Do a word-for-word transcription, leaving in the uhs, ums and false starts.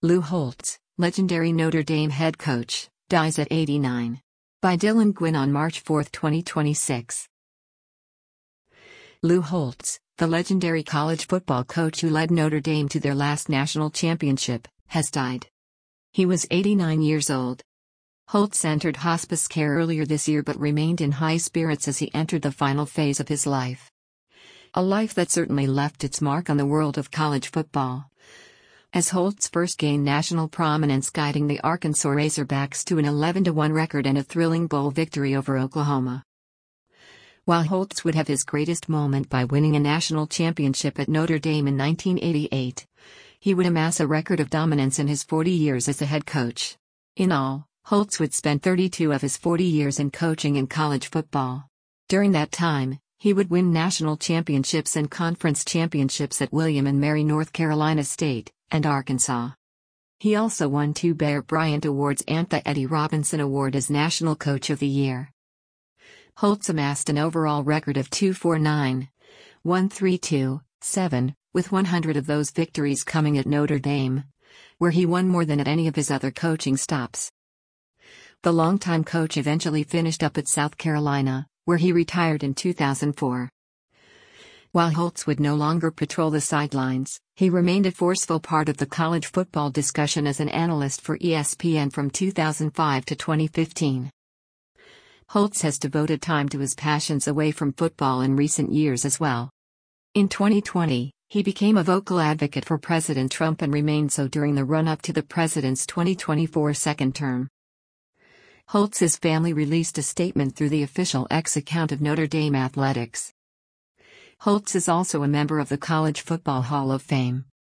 Lou Holtz, legendary Notre Dame head coach, dies at eighty-nine. By Dylan Gwynn on March fourth, twenty twenty-six. Lou Holtz, the legendary college football coach who led Notre Dame to their last national championship, has died. He was eighty-nine years old. Holtz entered hospice care earlier this year but remained in high spirits as he entered the final phase of his life. A life that certainly left its mark on the world of college football, as Holtz first gained national prominence guiding the Arkansas Razorbacks to an eleven to one record and a thrilling bowl victory over Oklahoma. While Holtz would have his greatest moment by winning a national championship at Notre Dame in nineteen eighty-eight, he would amass a record of dominance in his forty years as a head coach. In all, Holtz would spend thirty-two of his forty years in coaching in college football. During that time, he would win national championships and conference championships at William and Mary, North Carolina State, and Arkansas. He also won two Bear Bryant Awards and the Eddie Robinson Award as National Coach of the Year. Holtz amassed an overall record of two forty-nine, one thirty-two, seven, with one hundred of those victories coming at Notre Dame, where he won more than at any of his other coaching stops. The longtime coach eventually finished up at South Carolina, where he retired in two thousand four. While Holtz would no longer patrol the sidelines, he remained a forceful part of the college football discussion as an analyst for E S P N from two thousand five to twenty fifteen. Holtz has devoted time to his passions away from football in recent years as well. In twenty twenty, he became a vocal advocate for President Trump and remained so during the run-up to the president's twenty twenty-four second term. Holtz's family released a statement through the official X account of Notre Dame Athletics. Holtz is also a member of the College Football Hall of Fame.